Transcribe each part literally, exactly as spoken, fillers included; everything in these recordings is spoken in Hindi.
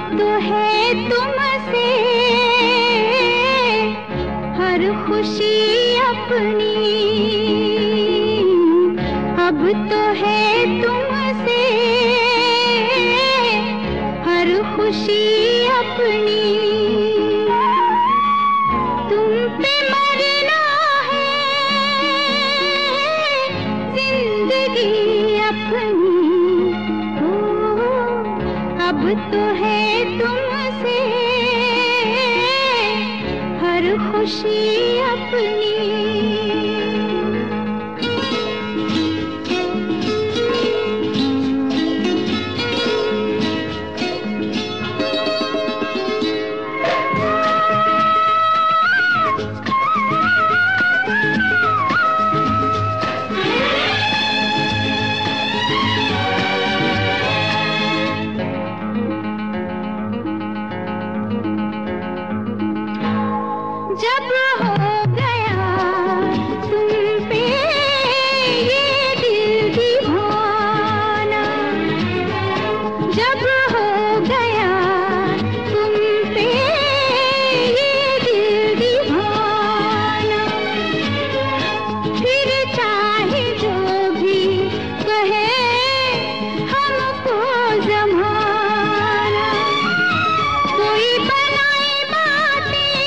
तो है तुमसे हर खुशी अपनी, अब तो है तुमसे हर खुशी अपनी। तुम पे मरना है जिंदगी अपनी, अब तो है तुमसे हर खुशी अपनी। जब हो गया तुम पे ये दिल दीवाना, जब हो गया तुम पे ये दिल दीवाना, फिर चाहे जो भी कहे हमको ज़माना, कोई बनाए बातें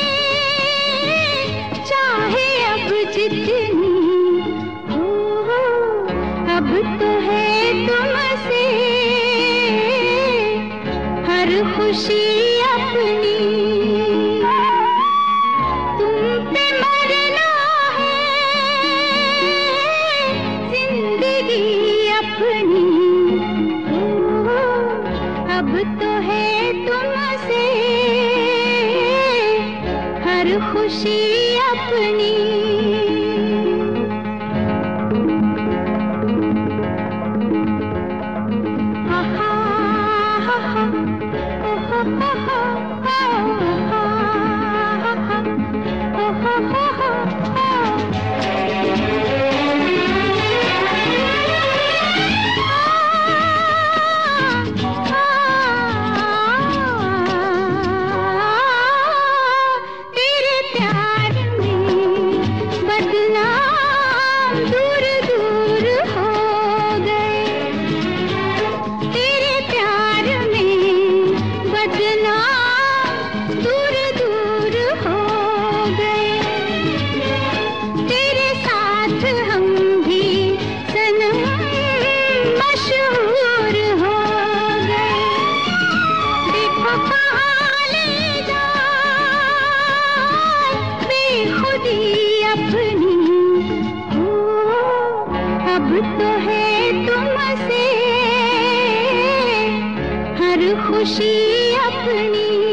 चाहे अब जितनी हो, अब तो है तुमसे हर खुशी अपनी। तुम पे मरना है जिंदगी अपनी, हो, अब तो है तुमसे हर खुशी अपनी। आहा, आहा, ओहो, ओहो, आहा, ओहो, ओहो, तेरे प्यार में बदनाम दूर दूर हो गए, तेरे प्यार में बदनाम दूर दूर हो गए, तेरे साथ हम भी सनम मशहूर हो गए। देखो कहाँ ले जाए बेखुदी अपनी, हो, अब तो है तुमसे हर खुशी अपनी।